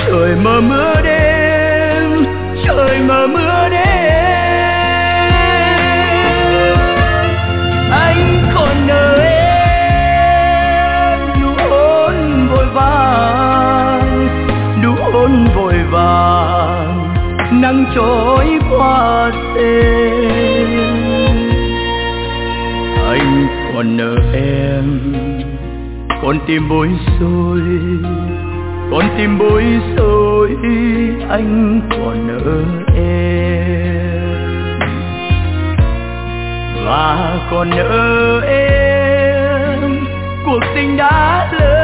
trời mờ mưa đêm, trời mờ mưa đêm. Anh còn nợ em nụ hôn vội vàng, nụ hôn vội vàng, nắng trôi qua xem. Anh còn nợ em, con tim bối rối, con tim bối rối, anh còn nợ em. Và còn nợ em cuộc tình đã lỡ